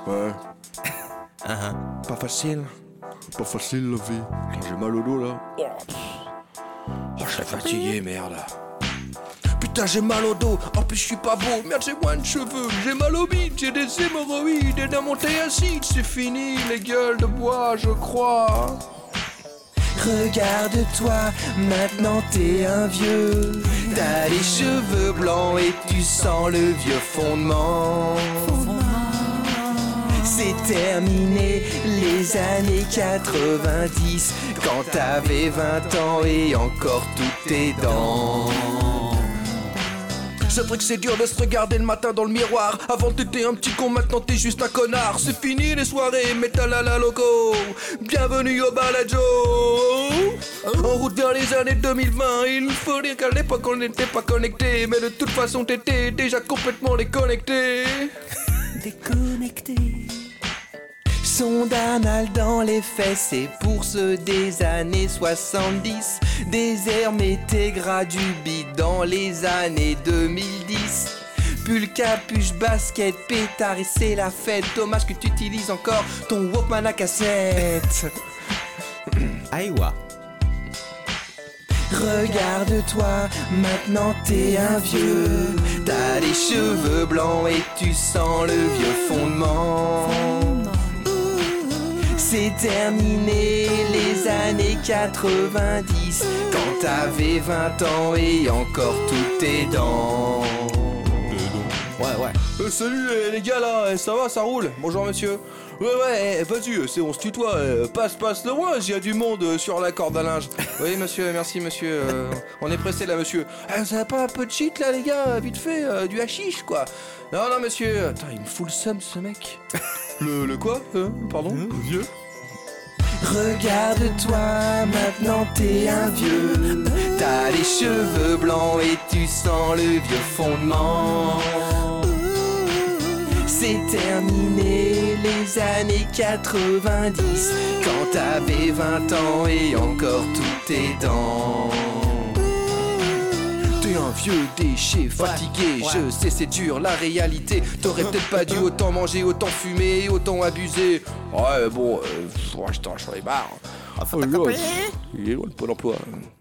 Ouais. Pas facile. Pas facile la vie. Putain, j'ai mal au dos là. Oh, je suis fatigué, merde. Putain, j'ai mal au dos. En plus, je suis pas beau. Merde, j'ai moins de cheveux. J'ai mal au bide. J'ai des hémorroïdes et d'un montée acide. C'est fini, les gueules de bois, je crois. Regarde-toi, maintenant t'es un vieux. T'as les cheveux blancs et tu sens le vieux fondement. C'est terminé, les années 90, quand t'avais 20 ans et encore toutes tes dents. C'est vrai que c'est dur de se regarder le matin dans le miroir. Avant t'étais un petit con, maintenant t'es juste un connard. C'est fini les soirées, métal à la loco. Bienvenue au Balajo. En route vers les années 2020. Il faut dire qu'à l'époque on n'était pas connectés, mais de toute façon t'étais déjà complètement déconnecté. Déconnecté. Sonde anal dans les fesses et pour ceux des années 70. Désert mété gras du bide dans les années 2010. Pull, capuche, basket, pétard et c'est la fête. Dommage que tu utilises encore ton Walkman à cassette. Aïwa. Regarde-toi, maintenant t'es un vieux. T'as les cheveux blancs et tu sens le vieux fondement. C'est terminé les années 90, quand t'avais 20 ans et encore toutes tes dents. Ouais. Salut les gars là, ça va, ça roule? Bonjour monsieur. Ouais, vas-y, c'est on se tutoie, passe le roi, il y a du monde sur la corde à linge. Oui monsieur, merci monsieur, on est pressé là monsieur. Vous avez pas un peu de shit là les gars, vite fait, du hashish quoi. Non monsieur, attends, il me fout le seum ce mec. Le quoi? Pardon? Vieux? Regarde-toi, maintenant t'es un vieux. T'as les cheveux blancs et tu sens le vieux fondement. C'est terminé les années 90, quand t'avais 20 ans et encore toutes tes dents. T'es un vieux déchet fatigué, je sais c'est dur la réalité. T'aurais peut-être pas dû autant manger, autant fumer, autant abuser. Ouais bon, j'en ai marre. Il est loin le Pôle emploi.